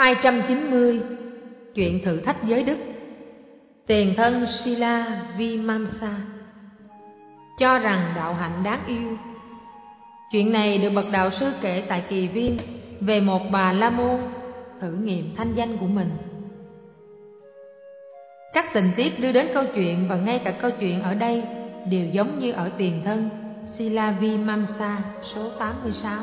290. Chuyện thử thách giới đức. Tiền thân Sila Vimamsa cho rằng đạo hạnh đáng yêu. Chuyện này được bậc đạo sư kể tại Kỳ Viên về một bà la môn thử nghiệm thanh danh của mình. Các tình tiết đưa đến câu chuyện và ngay cả câu chuyện ở đây đều giống như ở Tiền thân Sila Vimamsa số 86.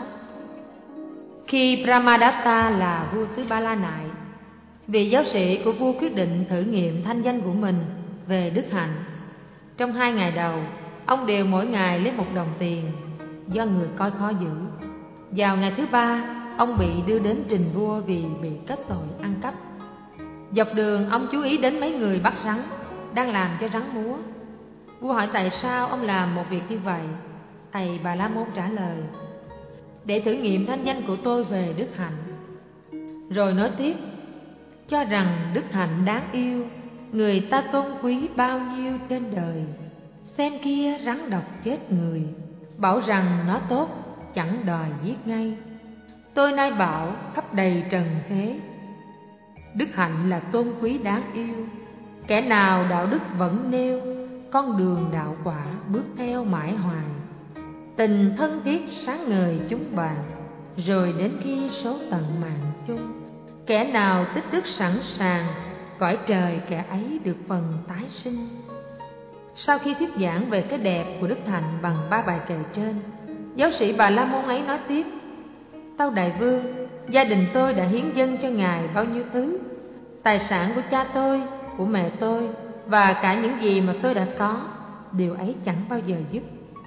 Khi Brahmadatta là vua xứ Ba La Nại, vị giáo sĩ của vua quyết định thử nghiệm thanh danh của mình về đức hạnh. Trong 2 ngày đầu, ông đều mỗi ngày lấy 1 đồng tiền do người coi khó giữ. Vào ngày thứ 3, ông bị đưa đến trình vua vì bị kết tội ăn cắp. Dọc đường, ông chú ý đến mấy người bắt rắn đang làm cho rắn múa. Vua hỏi tại sao ông làm một việc như vậy. Thầy Bà La Môn trả lời: để thử nghiệm thanh danh của tôi về đức hạnh. Rồi nói tiếp: cho rằng đức hạnh đáng yêu, người ta tôn quý bao nhiêu trên đời. Xem kia rắn độc chết người, bảo rằng nó tốt, chẳng đòi giết ngay. Tôi nay bảo khắp đầy trần thế, đức hạnh là tôn quý đáng yêu. Kẻ nào đạo đức vẫn nêu, con đường đạo quả bước theo mãi hoài. Tình thân thiết sáng ngời chúng bạn, rồi đến khi số tận mạng chung. Kẻ nào tích đức sẵn sàng, cõi trời kẻ ấy được phần tái sinh. Sau khi thuyết giảng về cái đẹp của đức hạnh bằng 3 bài kệ trên, giáo sĩ Bà La Môn ấy nói tiếp: tâu đại vương, gia đình tôi đã hiến dâng cho ngài bao nhiêu thứ. Tài sản của cha tôi, của mẹ tôi và cả những gì mà tôi đã có, điều ấy chẳng bao giờ dứt.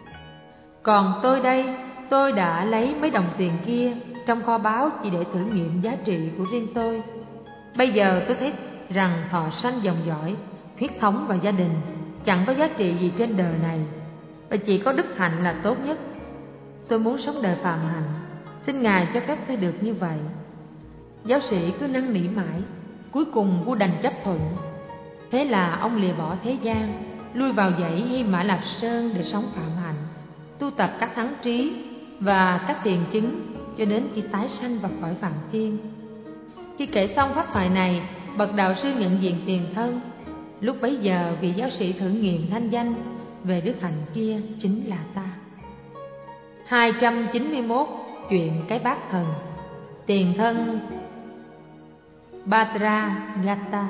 Còn tôi đây, tôi đã lấy mấy đồng tiền kia trong kho báu chỉ để thử nghiệm giá trị của riêng tôi. Bây giờ tôi thấy rằng thọ sanh dòng dõi, huyết thống và gia đình chẳng có giá trị gì trên đời này, và chỉ có đức hạnh là tốt nhất. Tôi muốn sống đời phàm hạnh, xin ngài cho phép tôi được như vậy. Giáo sĩ cứ năn nỉ mãi, cuối cùng vua đành chấp thuận. Thế là ông lìa bỏ thế gian, lui vào dãy Hy Mã Lạp Sơn để sống phạm hạnh, tu tập các thắng trí và các thiền chứng cho đến khi tái sanh vào cõi Phạm Thiên. Khi kể xong pháp thoại này, bậc đạo sư nhận diện Tiền thân. Lúc bấy giờ, vị giáo sĩ thử nghiệm thanh danh về đức hạnh kia chính là ta. 291. Chuyện cái bát thần. Tiền thân Bhadragata,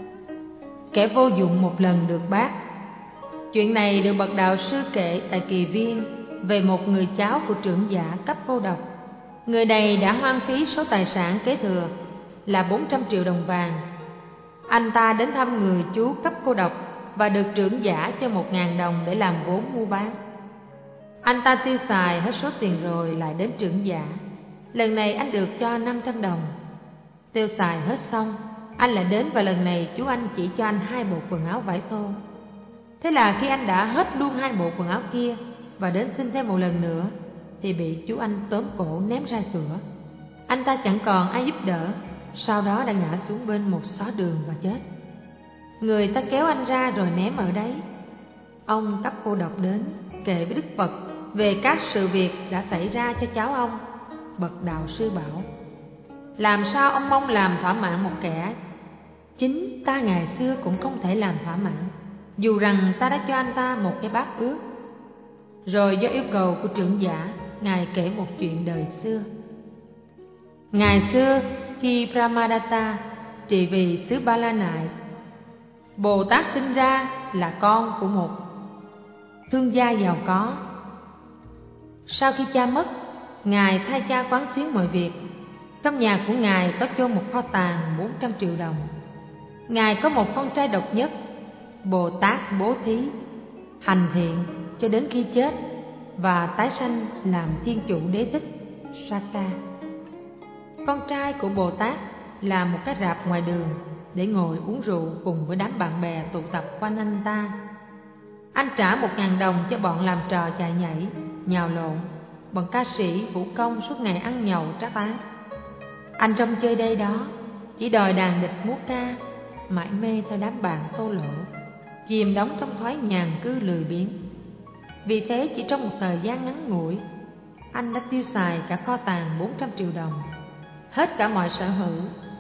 kẻ vô dụng một lần được bát. Chuyện này được bậc đạo sư kể tại Kỳ Viên về một người cháu của trưởng giả cấp cô độc. Người này đã hoang phí số tài sản kế thừa là 400 triệu đồng vàng. Anh ta đến thăm người chú cấp cô độc và được trưởng giả cho 1.000 đồng để làm vốn mua bán. Anh ta tiêu xài hết số tiền rồi lại đến trưởng giả. Lần này anh được cho 500 đồng. Tiêu xài hết xong, anh lại đến và lần này chú anh chỉ cho anh 2 bộ quần áo vải thô. Thế là khi anh đã hết luôn 2 bộ quần áo kia và đến xin thêm một lần nữa, thì bị chú anh tóm cổ ném ra cửa. Anh ta chẳng còn ai giúp đỡ, sau đó đã ngã xuống bên một xó đường và chết. Người ta kéo anh ra rồi ném ở đấy. Ông cấp cô độc đến kể với Đức Phật về các sự việc đã xảy ra cho cháu ông. Bậc đạo sư bảo: làm sao ông mong làm thỏa mãn một kẻ chính ta ngày xưa cũng không thể làm thỏa mãn, dù rằng ta đã cho anh ta một cái bát ướt. Rồi do yêu cầu của trưởng giả, ngài kể một chuyện đời xưa. Ngày xưa, khi Brahmadatta trị vì xứ Ba La Nại, Bồ Tát sinh ra là con của một thương gia giàu có. Sau khi cha mất, ngài thay cha quán xuyến mọi việc. Trong nhà của ngài có chôn một kho tàng 400 triệu đồng. Ngài có một con trai độc nhất. Bồ Tát bố thí, hành thiện cho đến khi chết và tái sanh làm thiên chủ đế thích Saka. Con trai của Bồ Tát làm một cái rạp ngoài đường để ngồi uống rượu cùng với đám bạn bè tụ tập quanh anh ta. Anh trả 1.000 đồng cho bọn làm trò chạy nhảy, nhào lộn, bọn ca sĩ vũ công suốt ngày ăn nhậu trá tán. Anh trong chơi đây đó, chỉ đòi đàn địch múa ca, mải mê theo đám bạn thô lỗ, chìm đắm trong thói nhàn cư lười biếng. Vì thế chỉ trong một thời gian ngắn ngủi, anh đã tiêu xài cả kho tàng 400 triệu đồng, hết cả mọi sở hữu,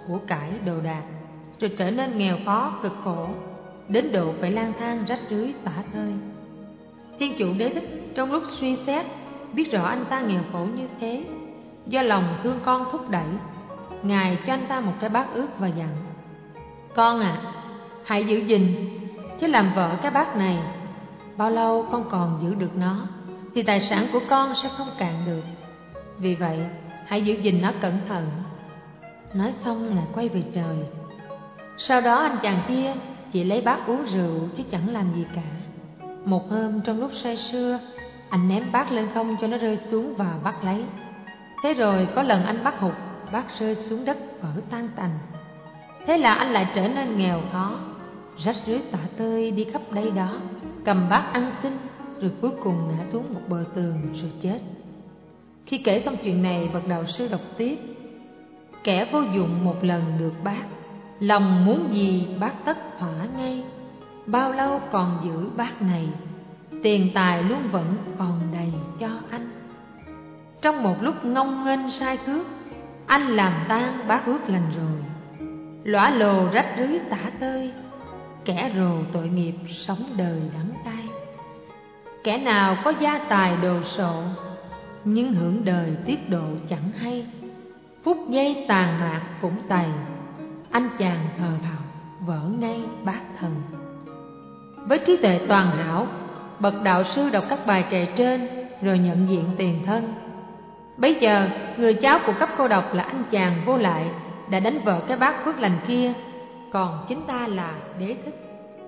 của cải đồ đạc, rồi trở nên nghèo khó cực khổ, đến độ phải lang thang rách rưới tả tơi. Thiên chủ Đế Thích trong lúc suy xét biết rõ anh ta nghèo khổ như thế, do lòng thương con thúc đẩy, Ngài cho anh ta một cái bát ướt và dặn: Con à, hãy giữ gìn, chứ làm vợ cái bát này. Bao lâu con còn giữ được nó thì tài sản của con sẽ không cạn được. Vì vậy hãy giữ gìn nó cẩn thận. Nói xong Ngài quay về trời. Sau đó anh chàng kia chỉ lấy bát uống rượu chứ chẳng làm gì cả. Một hôm trong lúc say sưa, anh ném bát lên không cho nó rơi xuống và bắt lấy. Thế rồi có lần anh bắt hụt, bát rơi xuống đất vỡ tan tành. Thế là anh lại trở nên nghèo khó, rách rưới tả tơi đi khắp đây đó, cầm bát ăn xin, rồi cuối cùng ngã xuống một bờ tường rồi chết. Khi kể xong chuyện này, bậc đạo sư đọc tiếp: Kẻ vô dụng một lần được bát, lòng muốn gì bát tất thỏa ngay. Bao lâu còn giữ bát này, tiền tài luôn vẫn còn đầy cho anh. Trong một lúc ngông nghênh sai cước, anh làm tan bát ước lành rồi. Lõa lồ rách rưới tả tơi, kẻ rồ tội nghiệp sống đời đắng cay. Kẻ nào có gia tài đồ sộ, nhưng hưởng đời tiết độ chẳng hay. Phút giây tàn mạc cũng tày, anh chàng thờ thào vỡ ngay bát thần. Với trí tuệ toàn hảo, bậc đạo sư đọc các bài kệ trên rồi nhận diện tiền thân. Bấy giờ người cháu của cấp cô độc là anh chàng vô lại đã đánh vỡ cái bát phước lành kia, còn chính ta là Đế Thích.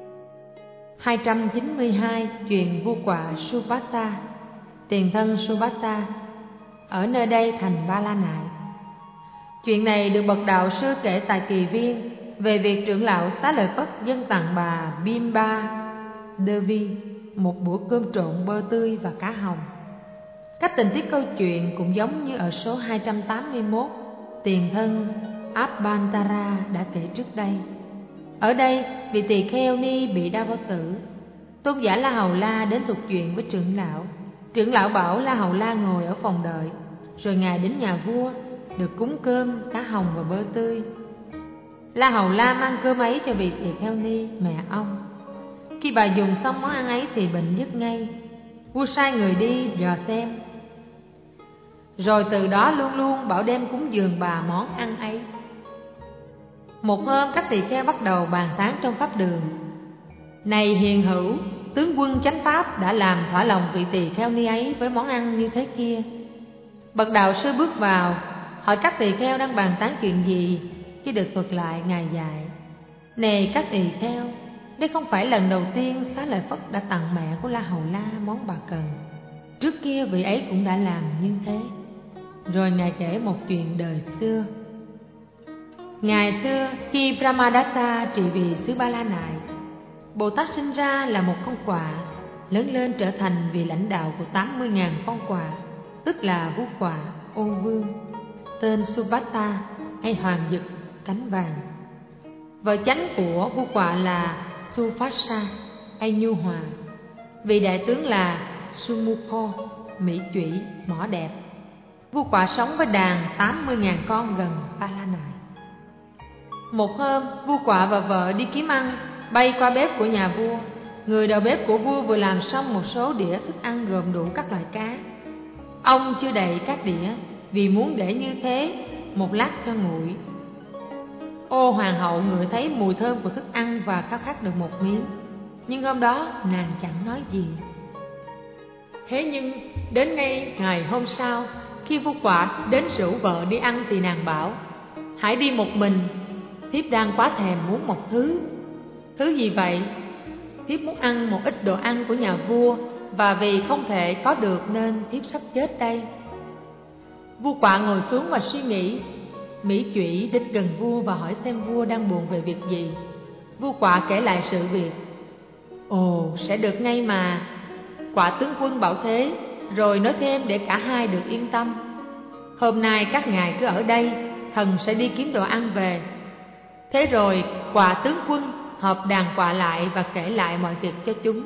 292. Chuyện vua quạ Subhata. Tiền thân Subhata ở nơi đây thành Ba La Nại. Chuyện này được bậc đạo sư kể tại Kỳ Viên về việc trưởng lão Xá Lợi Phất dâng tặng bà Bimba Devi một bữa cơm trộn bơ tươi và cá hồng. Các tình tiết câu chuyện cũng giống như ở số 281 tiền thân Abhantara đã kể trước đây. Ở đây, vị tỳ kheo ni bị đau bao tử. Tôn giả La Hầu La đến thuật chuyện với trưởng lão. Trưởng lão bảo La Hầu La ngồi ở phòng đợi, rồi ngài đến nhà vua được cúng cơm, cá hồng và bơ tươi. La Hầu La mang cơm ấy cho vị tỳ kheo ni, mẹ ông. Khi bà dùng xong món ăn ấy thì bệnh dứt ngay. Vua sai người đi dò xem, rồi từ đó luôn luôn bảo đem cúng dường bà món ăn ấy. Một hôm các tỳ kheo bắt đầu bàn tán trong pháp đường: Này hiền hữu, tướng quân chánh pháp đã làm thỏa lòng vị tỳ kheo ni ấy với món ăn như thế kia. Bậc đạo sư bước vào hỏi các tỳ kheo đang bàn tán chuyện gì. Khi được thuật lại, ngài dạy: Này các tỳ kheo, đây không phải lần đầu tiên Xá Lợi Phất đã tặng mẹ của La Hầu La món bà cần. Trước kia vị ấy cũng đã làm như thế. Rồi ngài kể một chuyện đời xưa. Ngày xưa khi Brahmadatta trị vì xứ Ba La Nại, Bồ Tát sinh ra là một con quạ, lớn lên trở thành vị lãnh đạo của 80.000 con quạ, tức là vú quạ Ô Vương, tên Subhata hay Hoàng Dực cánh vàng. Vợ chánh của vua quạ là Sufasa hay Nhu Hòa. Vị đại tướng là Sumukho, mỹ chủy, mỏ đẹp. Vua quạ sống với đàn 80.000 con gần Ba La Nại. Một hôm, vua quạ và vợ đi kiếm ăn, bay qua bếp của nhà vua. Người đầu bếp của vua vừa làm xong một số đĩa thức ăn gồm đủ các loại cá. Ông chưa đậy các đĩa vì muốn để như thế một lát cho nguội. Ô hoàng hậu ngửi thấy mùi thơm của thức ăn và khao khát được một miếng, nhưng hôm đó nàng chẳng nói gì. Thế nhưng đến ngay ngày hôm sau, khi vua quạ đến rủ vợ đi ăn thì nàng bảo: Hãy đi một mình, thiếp đang quá thèm muốn một thứ. Thứ gì vậy? Thiếp muốn ăn một ít đồ ăn của nhà vua, và vì không thể có được nên thiếp sắp chết đây. Vua quạ ngồi xuống và suy nghĩ. Mỹ chủy đến gần vua và hỏi xem vua đang buồn về việc gì. Vua quạ kể lại sự việc. Ồ, sẽ được ngay mà. Quạ tướng quân bảo thế, rồi nói thêm để cả hai được yên tâm. Hôm nay các ngài cứ ở đây, thần sẽ đi kiếm đồ ăn về. Thế rồi quạ tướng quân họp đàn quạ lại và kể lại mọi việc cho chúng.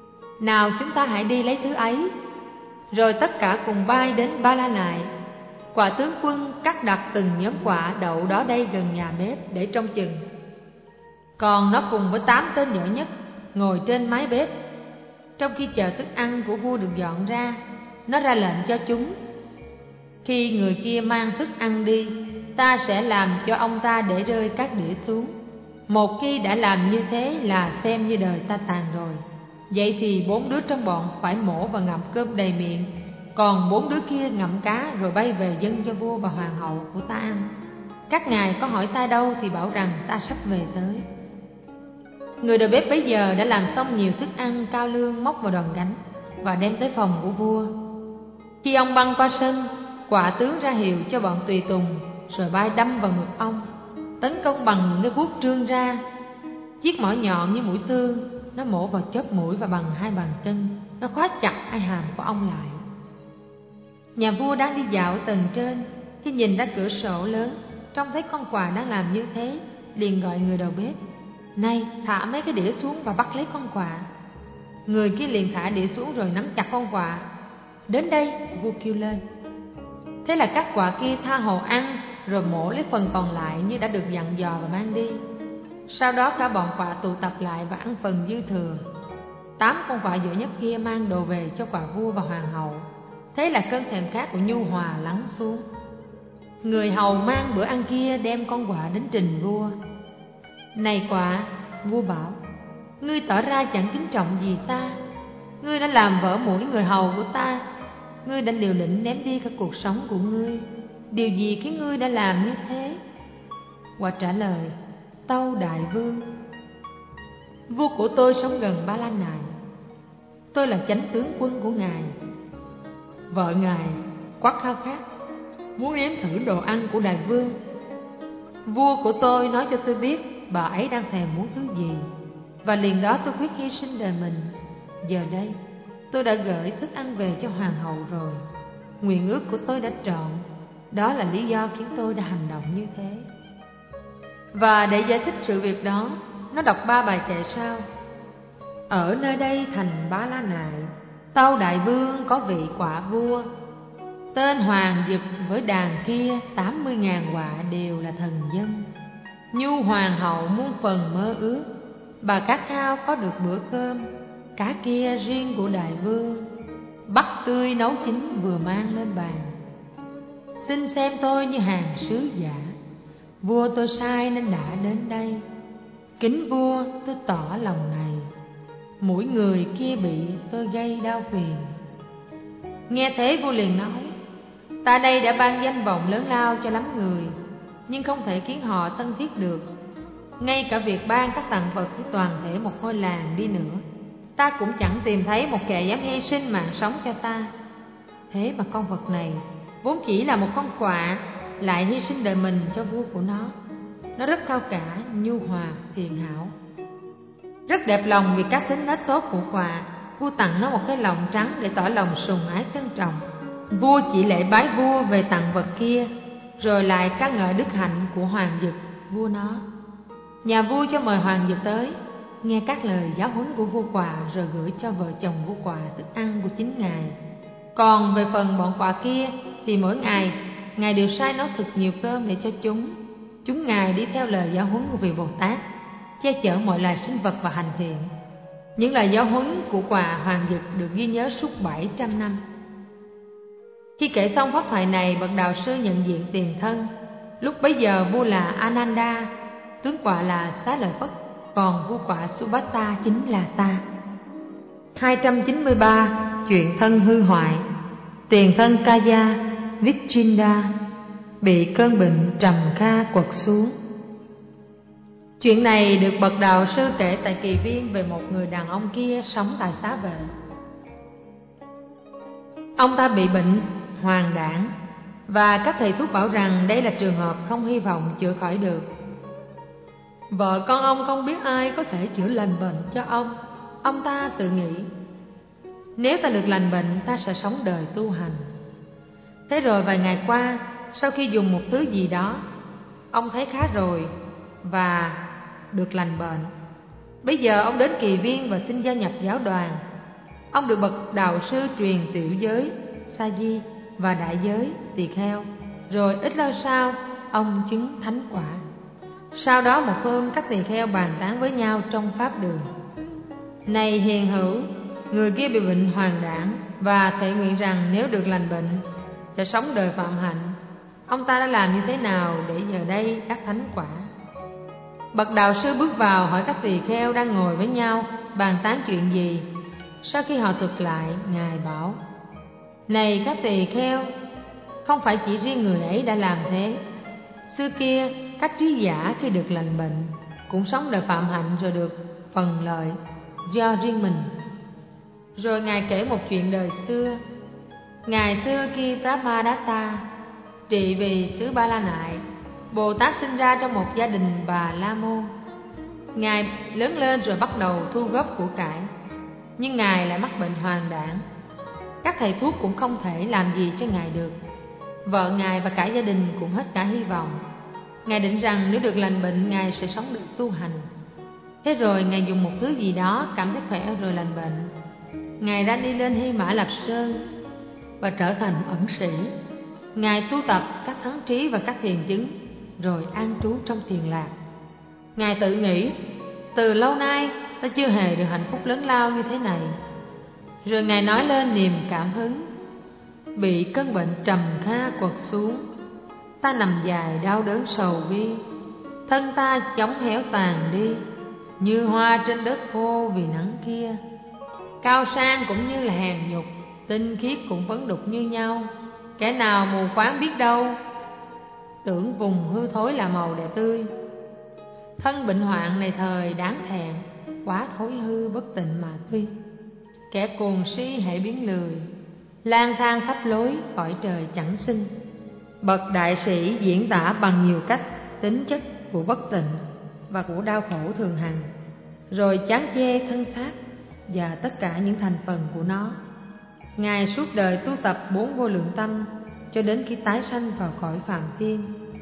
Nào chúng ta hãy đi lấy thứ ấy. Rồi tất cả cùng bay đến Ba La Nại. Quả tướng quân cắt đặt từng nhóm quả đậu đó đây gần nhà bếp để trông chừng. Còn nó cùng với 8 tên giỏi nhất ngồi trên mái bếp. Trong khi chờ thức ăn của vua được dọn ra, nó ra lệnh cho chúng: khi người kia mang thức ăn đi, ta sẽ làm cho ông ta để rơi các đĩa xuống. Một khi đã làm như thế là xem như đời ta tàn rồi. Vậy thì 4 đứa trong bọn phải mổ và ngậm cơm đầy miệng, còn 4 đứa kia ngậm cá rồi bay về dâng cho vua và hoàng hậu của ta ăn. Các ngài có hỏi ta đâu thì bảo rằng ta sắp về tới. Người đầu bếp bấy giờ đã làm xong nhiều thức ăn cao lương, móc vào đòn gánh và đem tới phòng của vua. Khi ông băng qua sân, quả tướng ra hiệu cho bọn tùy tùng, rồi bay đâm vào ngực ông, tấn công bằng những cái vuốt trương ra. Chiếc mỏ nhọn như mũi thương, nó mổ vào chóp mũi và bằng 2 bàn chân, nó khóa chặt hai hàm của ông lại. Nhà vua đang đi dạo ở tầng trên, khi nhìn ra cửa sổ lớn, trông thấy con quà đang làm như thế, liền gọi người đầu bếp: này, thả mấy cái đĩa xuống và bắt lấy con quạ. Người kia liền thả đĩa xuống rồi nắm chặt con quạ. Đến đây, vua kêu lên. Thế là các quạ kia tha hồ ăn, rồi mổ lấy phần còn lại như đã được dặn dò và mang đi. Sau đó cả bọn quạ tụ tập lại và ăn phần dư thừa. 8 con quạ giỏi nhất kia mang đồ về cho quả vua và hoàng hậu. Thế là cơn thèm khát của Nhu Hòa lắng xuống. Người hầu mang bữa ăn kia đem con quạ đến trình vua. Này quạ, vua bảo, ngươi tỏ ra chẳng kính trọng gì ta. Ngươi đã làm vỡ mũi người hầu của ta. Ngươi đã liều lĩnh ném đi cả cuộc sống của ngươi. Điều gì khiến ngươi đã làm như thế? Quạ trả lời: tâu đại vương, vua của tôi sống gần Ba La Nại. Tôi là chánh tướng quân của ngài. Vợ ngài quá khao khát, muốn nếm thử đồ ăn của đại vương. Vua của tôi nói cho tôi biết bà ấy đang thèm muốn thứ gì, và liền đó tôi quyết hy sinh đời mình. Giờ đây tôi đã gửi thức ăn về cho hoàng hậu rồi. Nguyện ước của tôi đã trọn. Đó là lý do khiến tôi đã hành động như thế. Và để giải thích sự việc đó, nó đọc 3 bài kệ sau. Ở nơi đây thành Ba La Nại, tâu đại vương có vị quả vua. Tên hoàng dực với đàn kia 80.000 quạ đều là thần dân. Nhu hoàng hậu muôn phần mơ ước, bà khát khao có được bữa cơm. Cá kia riêng của đại vương, bắt tươi nấu chín vừa mang lên bàn. Xin xem tôi như hàng sứ giả. Vua tôi sai nên đã đến đây. Kính vua, tôi tỏ lòng này. Mỗi người kia bị tôi gây đau phiền. Nghe thế vua liền nói: ta đây đã ban danh vọng lớn lao cho lắm người, nhưng không thể khiến họ thân thiết được. Ngay cả việc ban các tặng vật của toàn thể một ngôi làng đi nữa, ta cũng chẳng tìm thấy một kẻ dám hy sinh mạng sống cho ta. Thế mà con vật này vốn chỉ là một con quạ, lại hy sinh đời mình cho vua của nó. Nó rất cao cả, nhu hòa, hiền hảo, rất đẹp lòng vì các tính nết tốt của quạ. Vua tặng nó một cái lòng trắng để tỏ lòng sùng ái trân trọng. Vua chỉ lễ bái vua về tặng vật kia, rồi lại ca ngợi đức hạnh của hoàng dực, vua nó. Nhà vua cho mời hoàng dực tới, nghe các lời giáo huấn của vua quạ, rồi gửi cho vợ chồng vua quạ thức ăn của chính ngài. Còn về phần bọn quạ kia thì mỗi ngày ngài đều sai nó thực nhiều cơm để cho chúng. Chúng ngài đi theo lời giáo huấn của vị Bồ Tát, che chở mọi loài sinh vật và hành thiện. Những lời giáo huấn của quạ hoàng dực được ghi nhớ suốt 700 năm. Khi kể xong pháp thoại này, bậc đạo sư nhận diện tiền thân. Lúc bấy giờ vua là Ananda, tướng quạ là Xá Lợi Phất, còn vua quạ Subhata chính là ta. 293. Chuyện thân hư hoại. Tiền thân Kaya Vichinda bị cơn bệnh trầm kha quật xuống. Chuyện này được bậc đạo sư kể tại Kỳ Viên về một người đàn ông kia sống tại xá vệ. Ông ta bị bệnh hoàng đảng, và các thầy thuốc bảo rằng đây là trường hợp không hy vọng chữa khỏi được. Vợ con ông không biết ai có thể chữa lành bệnh cho ông. Ông ta tự nghĩ, nếu ta được lành bệnh, ta sẽ sống đời tu hành. Thế rồi vài ngày qua, sau khi dùng một thứ gì đó, ông thấy khá rồi và được lành bệnh. Bây giờ ông đến Kỳ Viên và xin gia nhập giáo đoàn. Ông được bậc đạo sư truyền tiểu giới Sa Di và đại giới Tỳ Kheo Rồi ít lâu sau, ông chứng thánh quả. Sau đó một hôm, các tỳ kheo bàn tán với nhau trong pháp đường: Này hiền hữu, người kia bị bệnh hoàng đảng và thệ nguyện rằng nếu được lành bệnh sẽ sống đời phạm hạnh. Ông ta đã làm như thế nào để giờ đây đắc thánh quả? Bậc đạo sư bước vào hỏi các tỳ kheo đang ngồi với nhau bàn tán chuyện gì. Sau khi họ thuật lại, Ngài bảo: Này các tỳ kheo, không phải chỉ riêng người ấy đã làm thế. Xưa kia, các trí giả khi được lành bệnh cũng sống đời phạm hạnh rồi được phần lợi do riêng mình. Rồi Ngài kể một chuyện đời xưa. Ngày xưa khi Brahmadatta trị vì xứ Ba La Nại, Bồ Tát sinh ra trong một gia đình Bà La Môn. Ngài lớn lên rồi bắt đầu thu góp của cải, nhưng Ngài lại mắc bệnh hoàng đảng. Các thầy thuốc cũng không thể làm gì cho Ngài được. Vợ Ngài và cả gia đình cũng hết cả hy vọng. Ngài định rằng nếu được lành bệnh, Ngài sẽ sống được tu hành. Thế rồi Ngài dùng một thứ gì đó cảm thấy khỏe rồi lành bệnh. Ngài ra đi lên Hy Mã Lạp Sơn và trở thành ẩn sĩ. Ngài tu tập các thắng trí và các thiền chứng, rồi an trú trong thiền lạc. Ngài tự nghĩ: từ lâu nay ta chưa hề được hạnh phúc lớn lao như thế này. Rồi Ngài nói lên niềm cảm hứng: bị cơn bệnh trầm kha quật xuống, ta nằm dài đau đớn sầu bi, thân ta chóng héo tàn đi, như hoa trên đất khô vì nắng kia. Cao sang cũng như là hèn nhục, tinh khiết cũng vấn đục như nhau. Kẻ nào mù quáng biết đâu, tưởng vùng hư thối là màu đẹp tươi. Thân bệnh hoạn này thời đáng thẹn, quá thối hư bất tịnh mà tuy. Kẻ cuồng si hễ biến lười, lang thang khắp lối cõi trời chẳng sinh. Bậc đại sĩ diễn tả bằng nhiều cách tính chất của bất tịnh và của đau khổ thường hằng, rồi chán chê thân xác và tất cả những thành phần của nó. Ngài suốt đời tu tập 4 vô lượng tâm cho đến khi tái sanh vào cõi phàm thiên.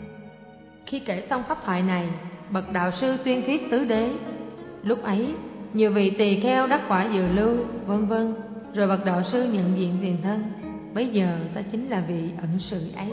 Khi kể xong pháp thoại này, bậc đạo sư tuyên thuyết tứ đế. Lúc ấy, nhiều vị tỳ kheo đắc quả dự lưu, vân vân. Rồi bậc đạo sư nhận diện tiền thân. Bấy giờ ta chính là vị ẩn sự ấy.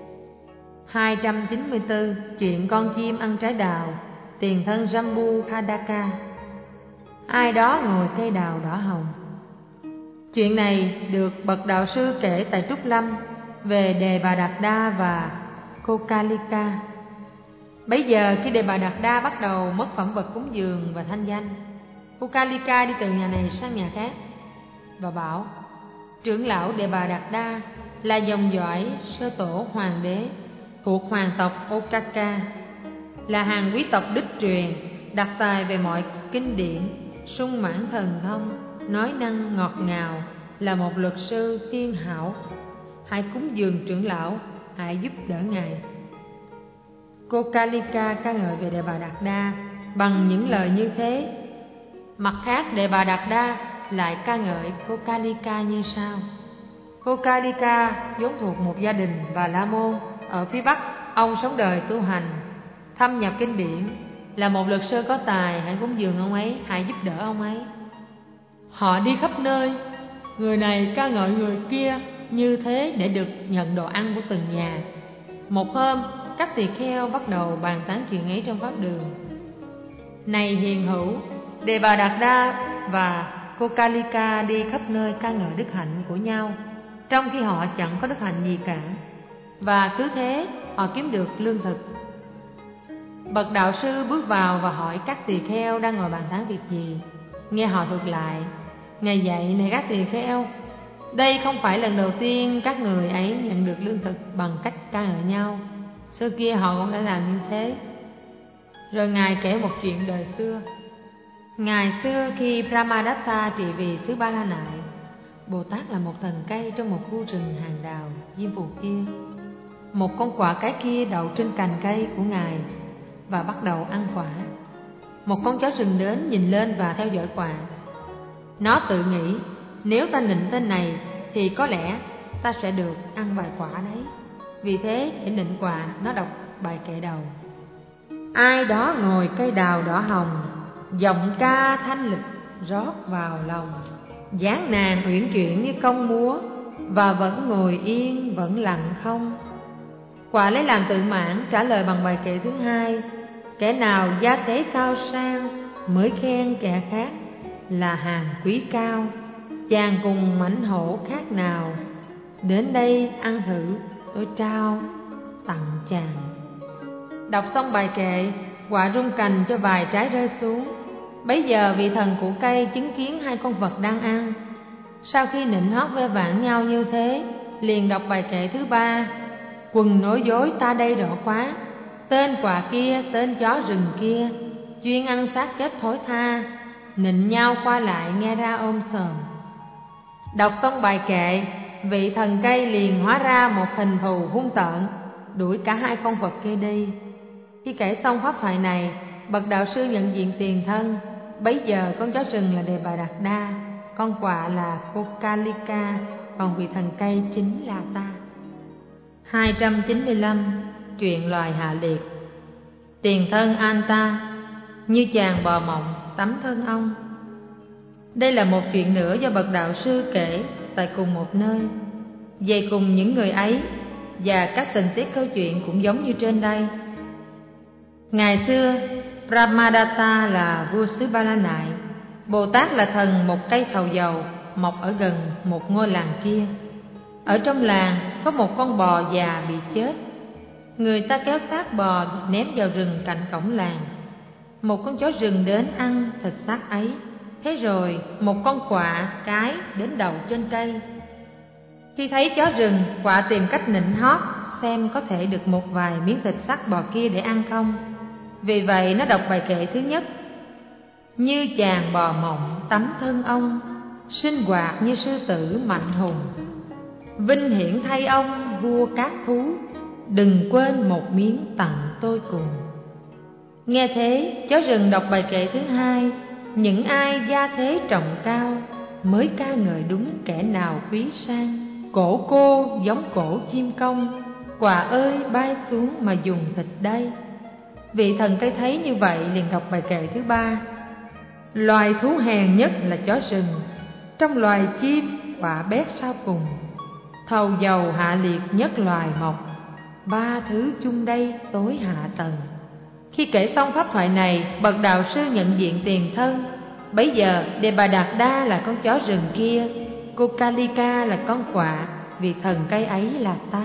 294. Chuyện con chim ăn trái đào. Tiền thân Jambu Khadaka. Ai đó ngồi cây đào đỏ hồng. Chuyện này được bậc đạo sư kể tại Trúc Lâm về Đề Bà Đạt Đa và Kokalika. Bấy giờ khi Đề Bà Đạt Đa bắt đầu mất phẩm vật cúng dường và thanh danh, Kokalika đi từ nhà này sang nhà khác và bảo: trưởng lão Đề Bà Đạt Đa là dòng dõi sơ tổ hoàng đế thuộc hoàng tộc Okaka, là hàng quý tộc đích truyền, đặc tài về mọi kinh điển, sung mãn thần thông, nói năng ngọt ngào, là một luật sư thiên hảo. Hãy cúng dường trưởng lão, hãy giúp đỡ ngài. Kokalika ca ngợi về Đề Bà Đạt Đa bằng những lời như thế. Mặt khác, Đề Bà Đạt Đa lại ca ngợi Kokalika như sau: Kokalika vốn thuộc một gia đình Bà La Môn ở phía Bắc. Ông sống đời tu hành, thâm nhập kinh điển, là một luật sư có tài. Hãy cúng dường ông ấy, hãy giúp đỡ ông ấy. Họ đi khắp nơi, người này ca ngợi người kia như thế để được nhận đồ ăn của từng nhà. Một hôm, các tỳ kheo bắt đầu bàn tán chuyện ấy trong pháp đường. Này hiền hữu, Đề Bà Đạt Đa và Kokalika đi khắp nơi ca ngợi đức hạnh của nhau, trong khi họ chẳng có đức hạnh gì cả, và cứ thế họ kiếm được lương thực. Bậc đạo sư bước vào và hỏi các tỳ kheo đang ngồi bàn tán việc gì. Nghe họ thuật lại, Ngài dạy: này các tỳ kheo, đây không phải lần đầu tiên các người ấy nhận được lương thực bằng cách ca ngợi nhau. Xưa kia họ cũng đã làm như thế. Rồi Ngài kể một chuyện đời xưa. Ngày xưa khi Brahmadatta trị vì xứ Ba La Nại, Bồ Tát là một thần cây trong một khu rừng hàng đào diêm phù kia. Một con quạ cái kia đậu trên cành cây của Ngài và bắt đầu ăn quả. Một con chó rừng đến nhìn lên và theo dõi quạ. Nó tự nghĩ: nếu ta nịnh tên này thì có lẽ ta sẽ được ăn vài quả đấy. Vì thế để nịnh quạ, nó đọc bài kệ đầu: ai đó ngồi cây đào đỏ hồng, giọng ca thanh lịch rót vào lòng, dáng nàng uyển chuyển như công múa, và vẫn ngồi yên vẫn lặng không. Quả lấy làm tự mãn trả lời bằng bài kệ thứ hai: kẻ nào gia thế cao sang mới khen kẻ khác là hàng quý cao. Chàng cùng mãnh hổ khác nào, đến đây ăn thử tôi trao tặng chàng. Đọc xong bài kệ, quả rung cành cho vài trái rơi xuống. Bấy giờ vị thần của cây chứng kiến hai con vật đang ăn. Sau khi nịnh hót ve vãn nhau như thế, liền đọc bài kệ thứ ba: quần nói dối ta đây rõ quá, tên quạ kia tên chó rừng kia, chuyên ăn xác chết thối tha, nịnh nhau qua lại nghe ra ôm sòm. Đọc xong bài kệ, vị thần cây liền hóa ra một hình thù hung tợn, đuổi cả hai con vật kia đi. Khi kể xong pháp thoại này, bậc đạo sư nhận diện tiền thân. Bấy giờ con chó rừng là Đề Bà Đạt Đa, con quạ là Kokalika, còn vị thần cây chính là ta. 295. Chuyện loài hạ liệt. Tiền thân Anta, như chàng bò mộng tắm thân ông. Đây là một chuyện nữa do bậc đạo sư kể tại cùng một nơi, về cùng những người ấy, và các tình tiết câu chuyện cũng giống như trên đây. Ngày xưa, Brahmadatta là vua xứ Ba La Nại, Bồ Tát là thần một cây thầu dầu mọc ở gần một ngôi làng kia. Ở trong làng có một con bò già bị chết. Người ta kéo xác bò ném vào rừng cạnh cổng làng. Một con chó rừng đến ăn thịt xác ấy. Thế rồi một con quạ cái đến đậu trên cây. Khi thấy chó rừng, quạ tìm cách nịnh hót xem có thể được một vài miếng thịt xác bò kia để ăn không. Vì vậy nó đọc bài kệ thứ nhất: như chàng bò mộng tắm thân ông, sinh hoạt như sư tử mạnh hùng, vinh hiển thay ông vua các thú, đừng quên một miếng tặng tôi cùng. Nghe thế, chó rừng đọc bài kệ thứ hai: những ai gia thế trọng cao mới ca ngợi đúng kẻ nào quý sang, cổ cô giống cổ chim công, quạ ơi bay xuống mà dùng thịt đây. Vị thần cây thấy như vậy liền đọc bài kệ thứ ba: loài thú hèn nhất là chó rừng, trong loài chim quạ bét sau cùng, thầu dầu hạ liệt nhất loài mộc, ba thứ chung đây tối hạ tầng. Khi kể xong pháp thoại này, bậc đạo sư nhận diện tiền thân. Bấy giờ Đề Bà Đạt Đa là con chó rừng kia, Kokalika là con quạ, vị thần cây ấy là ta.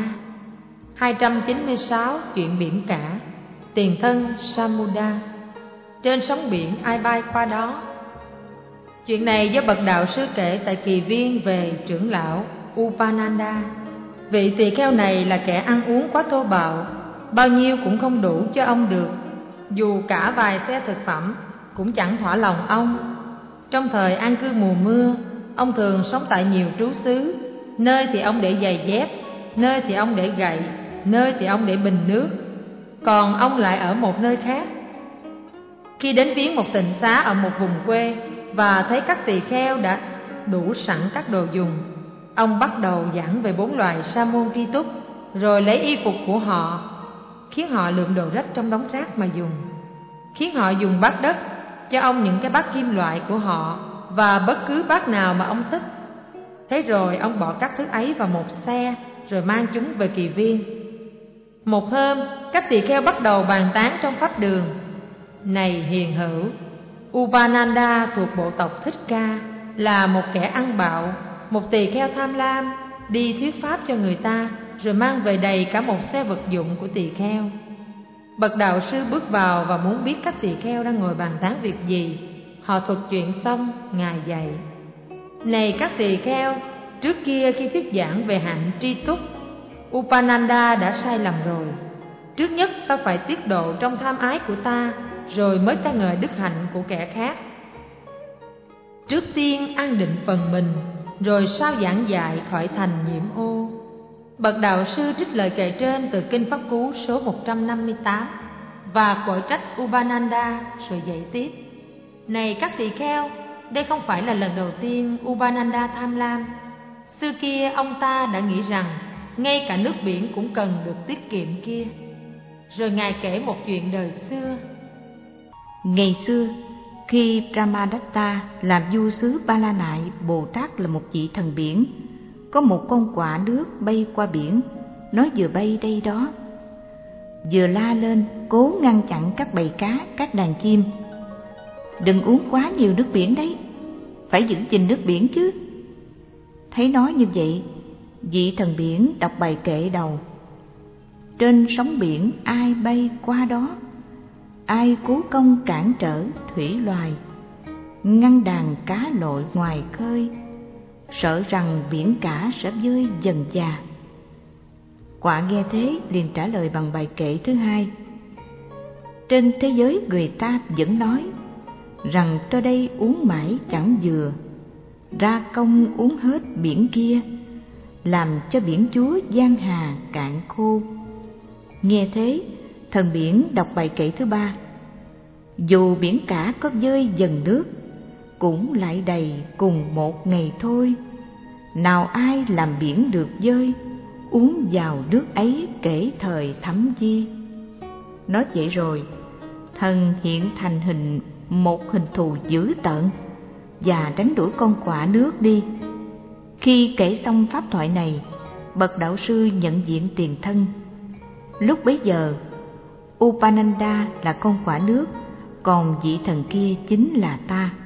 296. Chuyện biển cả. Tiền thân Samuda. Trên sóng biển ai bay qua đó. Chuyện này do bậc đạo sư kể tại kỳ viên về trưởng lão Upananda. Vị tỳ kheo này là kẻ ăn uống quá thô bạo, bao nhiêu cũng không đủ cho ông được, dù cả vài xe thực phẩm cũng chẳng thỏa lòng ông. Trong thời an cư mùa mưa, ông thường sống tại nhiều trú xứ. Nơi thì ông để giày dép, nơi thì ông để gậy, nơi thì ông để bình nước, còn ông lại ở một nơi khác. Khi đến viếng một tịnh xá ở một vùng quê và thấy các tỳ kheo đã đủ sẵn các đồ dùng, ông bắt đầu giảng về 4 loài sa môn tri túc, rồi lấy y phục của họ, khiến họ lượm đồ rách trong đống rác mà dùng, khiến họ dùng bát đất, cho ông những cái bát kim loại của họ và bất cứ bát nào mà ông thích. Thế rồi ông bỏ các thứ ấy vào một xe, rồi mang chúng về kỳ viên. Một hôm, các tỳ kheo bắt đầu bàn tán trong pháp đường: này hiền hữu, Upananda thuộc bộ tộc Thích Ca, là một kẻ ăn bạo, một tỳ kheo tham lam, đi thuyết pháp cho người ta, rồi mang về đầy cả một xe vật dụng của tỳ kheo. Bậc đạo sư bước vào và muốn biết các tỳ kheo đang ngồi bàn tán việc gì. Họ thuật chuyện xong, Ngài dạy: này các tỳ kheo, trước kia khi thuyết giảng về hạnh tri túc, Upananda đã sai lầm rồi. Trước nhất ta phải tiết độ trong tham ái của ta, rồi mới ca ngợi đức hạnh của kẻ khác. Trước tiên an định phần mình, rồi sao giảng dạy khỏi thành nhiễm ô. Bậc đạo sư trích lời kệ trên từ Kinh Pháp Cú số 158 và quở trách Upananda, rồi dạy tiếp: này các tỳ kheo, đây không phải là lần đầu tiên Upananda tham lam. Xưa kia ông ta đã nghĩ rằng ngay cả nước biển cũng cần được tiết kiệm kia. Rồi Ngài kể một chuyện đời xưa. Ngày xưa, khi Brahmadatta làm vua xứ Ba La Nại, Bồ Tát là một vị thần biển. Có một con quạ nước bay qua biển, nó vừa bay đây đó, vừa la lên cố ngăn chặn các bầy cá, các đàn chim. Đừng uống quá nhiều nước biển đấy, phải giữ gìn nước biển chứ. Thấy nói như vậy, vị thần biển đọc bài kệ đầu: trên sóng biển ai bay qua đó, ai cố công cản trở thủy loài, ngăn đàn cá lội ngoài khơi, sợ rằng biển cả sẽ vơi dần dà. Quạ nghe thế liền trả lời bằng bài kệ thứ hai: trên thế giới người ta vẫn nói rằng tôi đây uống mãi chẳng vừa, ra công uống hết biển kia, làm cho biển Chúa giang hà cạn khô. Nghe thế, thần biển đọc bài kệ thứ ba: dù biển cả có vơi dần nước, cũng lại đầy cùng một ngày thôi. Nào ai làm biển được vơi, uống vào nước ấy kể thời thấm chi. Nói vậy rồi, thần hiện thành hình một hình thù dữ tợn và đánh đuổi con quạ nước đi. Khi kể xong pháp thoại này, bậc đạo sư nhận diện tiền thân. Lúc bấy giờ, Upananda là con quạ nước, còn vị thần kia chính là ta.